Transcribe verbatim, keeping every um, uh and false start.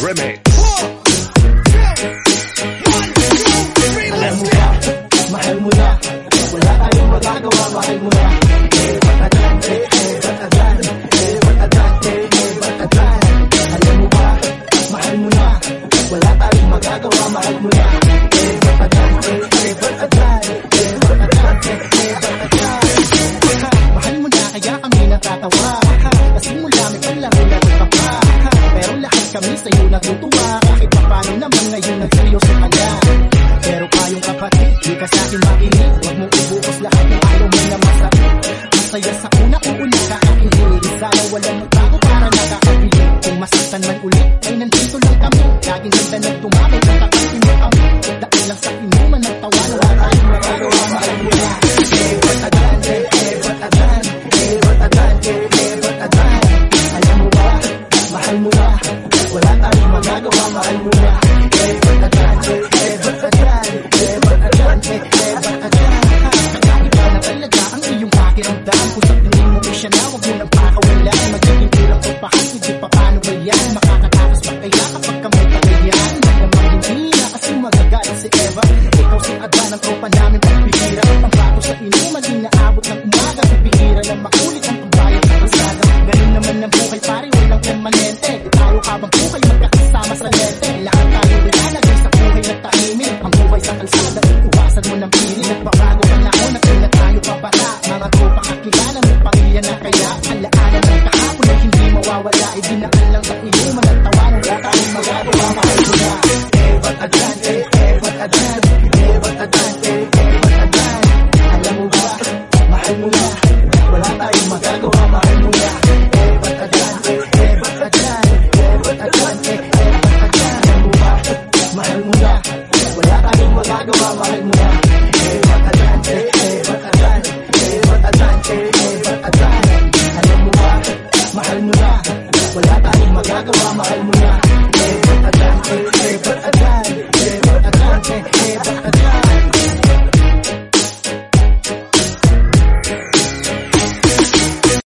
Remix. Alam mo ba, mahal mo na, wala tayong magagawa, mahal mo na. Eh, batagan, eh, eh, batagan, eh, batagan, eh, eh, batagan. Alam mo ba, mahal mo na, wala tayong magagawa, mahal mo na. Eh, batagan, eh, eh, batagan, eh, batagan, eh, eh, batagan. Mahal mo na, kaya kami natatawa. Kasi mula may palaro-laro ka pa. Pero lahat kami sa'yo natutuwa. Kahit pa paano naman ngayon nagseryoso ka na. Pero kayong kapatid, di ka sa'kin makinig. Huwag mong ibukas lahat ng ayaw mo na masakit. Masaya sa una kung uli ka kakilig. Sana walang magbago para nakakabili. Kung masaktan man ulit, ay nandito lang kami. Laging ganda nagtumabay, nakakasin mo kami. Dahil lang sa inuman ng tawa, wala tayong magagawa, mahal mo na. Eh, batagan, eh, eh, batagan, eh, batagan, eh, eh, batagan. Alam mo ba, mahal mo na, wala tayong magagawa, mahal mo na. Eh, batagan, eh, eh, batagan, eh, batagan, eh, eh, batagan. Kakaiba na talaga ang iyong pakiramdam. Kung sa tingin mo siya na, huwag mo nang pakawalan. Magiging kulang o pahal, hindi pa paano ba yan? Makakatakas ba kaya kapag kamay pagayan? Naman hindi na kasi magagalit si Eva. Ikaw si Adan, ang tropa namin pagbihira. Ang bago sa inuman, inaabot ng umaga. Bihira na makulit ang pagbayad sa kasada. Ganun naman ang buhay pare, walang permanente. Tayo habang buhay magkakasama sa lente. Lahat tayo ilalagay sa buhay na tahimik. Ang buhay sa kalsada, iwasan mo ng piling. Nagbabago ka na ako, nakila tayo pabata. Mga tropa kakilala, may pamilya na kaya. Alaala ng kahapon ay hindi mawawala. Ibinaan lang sa inuman at tawanan. Wala tayong magagawa, mahal mo na. Eh, batagan, eh, eh, batagan, eh, batagan, eh, eh, batagan. Alam mo ba, mahal mo na, wala tayong magagawa, mahal mo na. Eh, batagan, eh, eh, batagan, eh, batagan, eh, eh, batagan. Alam mo ba, mahal mo na, wala tayong magagawa, mahal mo na.